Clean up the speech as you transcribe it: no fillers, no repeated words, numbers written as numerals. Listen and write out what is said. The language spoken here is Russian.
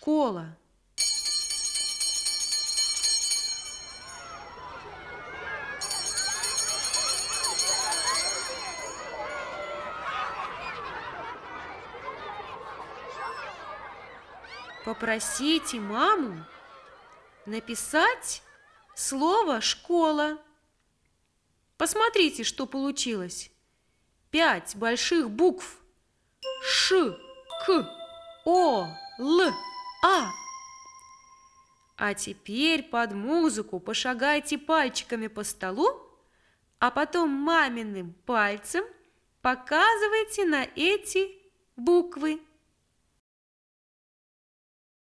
школа. Попросите маму написать слово «школа». Посмотрите, что получилось. 5 больших букв: Ш, К, О, Л, А. А теперь под музыку пошагайте пальчиками по столу, а потом маминым пальцем показывайте на эти буквы.